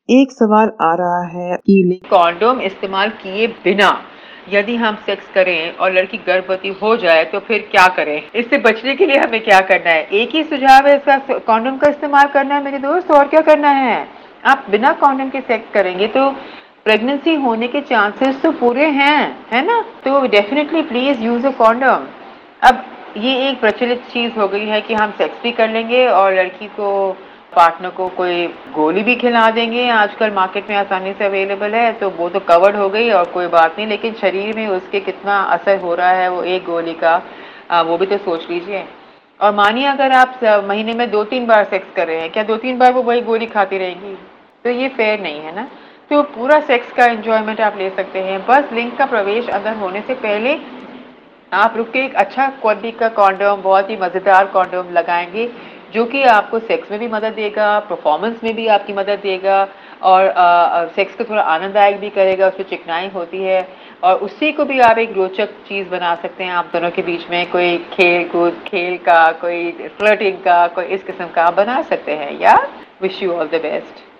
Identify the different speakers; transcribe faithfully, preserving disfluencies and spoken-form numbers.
Speaker 1: एक सवाल आ रहा है कि
Speaker 2: कॉन्डोम इस्तेमाल किए बिना यदि हम सेक्स करें और लड़की गर्भवती हो जाए तो फिर क्या करें? इससे बचने के लिए हमें क्या करना है? एक ही सुझाव है इसका, कॉन्डोम का इस्तेमाल करना है मेरे दोस्त, और क्या करना है? आप बिना कॉन्डोम के सेक्स करेंगे तो प्रेगनेंसी होने के चांसेस तो पूरे हैं, है ना? तो definitely please use a condom. अब ये एक प्रचलित चीज हो गई है कि हम सेक्स भी कर लेंगे और लड़की को, पार्टनर को कोई गोली भी खिला देंगे, आजकल मार्केट में आसानी से अवेलेबल है, तो वो तो कवर्ड हो गई और कोई बात नहीं, लेकिन शरीर में उसके कितना असर हो रहा है वो एक गोली का, आ, वो भी तो सोच लीजिए। और मानिए अगर आप महीने में दो तीन बार सेक्स कर रहे हैं, क्या दो तीन बार वो वही गोली खाती रहेगी? तो ये फेयर नहीं है ना। तो पूरा सेक्स का एंजॉयमेंट आप ले सकते हैं, बस लिंग का प्रवेश अंदर होने से पहले आप रुक के एक अच्छा क्वालिटी का कॉन्डोम, बहुत ही मजेदार कॉन्डोम लगाएंगे जो कि आपको सेक्स में भी मदद देगा, परफॉर्मेंस में भी आपकी मदद देगा, और आ, आ, सेक्स को थोड़ा आनंददायक भी करेगा, उसमें चिकनाई होती है, और उसी को भी आप एक रोचक चीज बना सकते हैं आप दोनों के बीच में, कोई खेल कूद खेल का, कोई फ्लर्टिंग का, कोई इस किस्म का आप बना सकते हैं। या wish you all the best.